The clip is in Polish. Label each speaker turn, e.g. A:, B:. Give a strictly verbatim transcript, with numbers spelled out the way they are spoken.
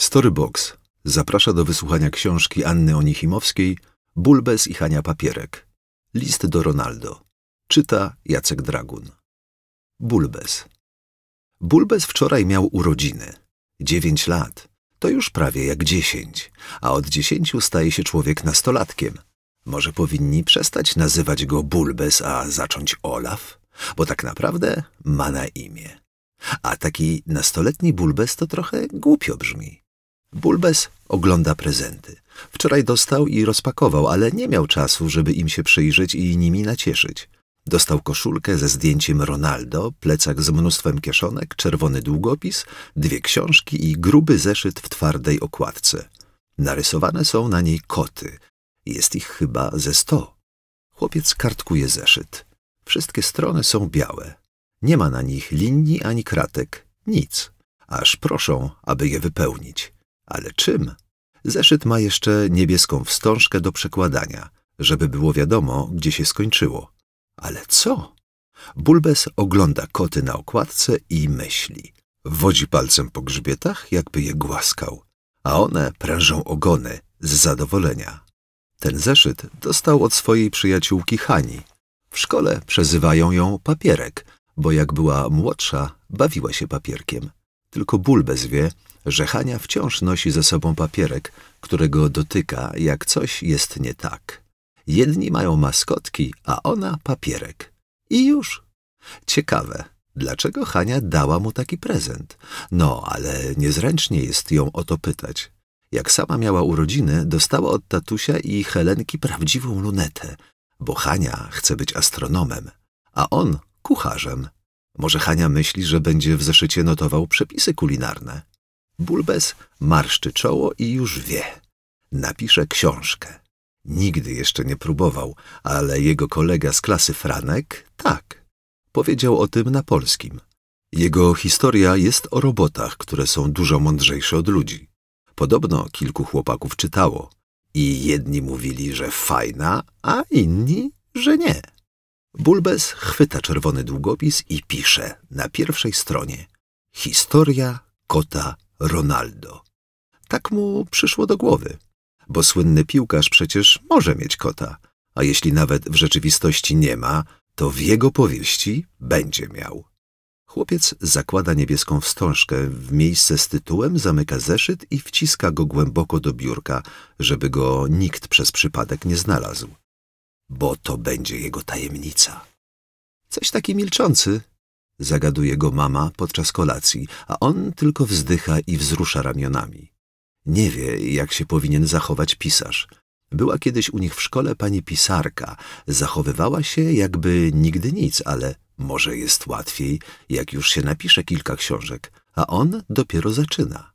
A: Storybox zaprasza do wysłuchania książki Anny Onichimowskiej Bulbes i Hania Papierek. List do Ronaldo. Czyta Jacek Dragun. Bulbes. Bulbes wczoraj miał urodziny. Dziewięć lat. To już prawie jak dziesięć. A od dziesięciu staje się człowiek nastolatkiem. Może powinni przestać nazywać go Bulbes, a zacząć Olaf? Bo tak naprawdę ma na imię. A taki nastoletni Bulbes to trochę głupio brzmi. Bulbes ogląda prezenty. Wczoraj dostał i rozpakował, ale nie miał czasu, żeby im się przyjrzeć i nimi nacieszyć. Dostał koszulkę ze zdjęciem Ronaldo, plecak z mnóstwem kieszonek, czerwony długopis, dwie książki i gruby zeszyt w twardej okładce. Narysowane są na niej koty. Jest ich chyba ze sto. Chłopiec kartkuje zeszyt. Wszystkie strony są białe. Nie ma na nich linii ani kratek. Nic. Aż proszą, aby je wypełnić. Ale czym? Zeszyt ma jeszcze niebieską wstążkę do przekładania, żeby było wiadomo, gdzie się skończyło. Ale co? Bulbes ogląda koty na okładce i myśli. Wodzi palcem po grzbietach, jakby je głaskał, a one prężą ogony z zadowolenia. Ten zeszyt dostał od swojej przyjaciółki Hani. W szkole przezywają ją Papierek, bo jak była młodsza, bawiła się papierkiem. Tylko Bulbes wie, że Hania wciąż nosi ze sobą Papierek, którego dotyka, jak coś jest nie tak. Jedni mają maskotki, a ona Papierek. I już. Ciekawe, dlaczego Hania dała mu taki prezent? No, ale niezręcznie jest ją o to pytać. Jak sama miała urodziny, dostała od tatusia i Helenki prawdziwą lunetę, bo Hania chce być astronomem, a on kucharzem. Może Hania myśli, że będzie w zeszycie notował przepisy kulinarne. Bulbes marszczy czoło i już wie. Napisze książkę. Nigdy jeszcze nie próbował, ale jego kolega z klasy Franek tak. Powiedział o tym na polskim. Jego historia jest o robotach, które są dużo mądrzejsze od ludzi. Podobno kilku chłopaków czytało. I jedni mówili, że fajna, a inni, że nie. Bulbes chwyta czerwony długopis i pisze na pierwszej stronie: Historia kota Ronaldo. Tak mu przyszło do głowy, bo słynny piłkarz przecież może mieć kota, a jeśli nawet w rzeczywistości nie ma, to w jego powieści będzie miał. Chłopiec zakłada niebieską wstążkę w miejsce z tytułem, zamyka zeszyt i wciska go głęboko do biurka, żeby go nikt przez przypadek nie znalazł. Bo to będzie jego tajemnica. Coś taki milczący, zagaduje go mama podczas kolacji, a on tylko wzdycha i wzrusza ramionami. Nie wie, jak się powinien zachować pisarz. Była kiedyś u nich w szkole pani pisarka. Zachowywała się jakby nigdy nic, ale może jest łatwiej, jak już się napisze kilka książek, a on dopiero zaczyna.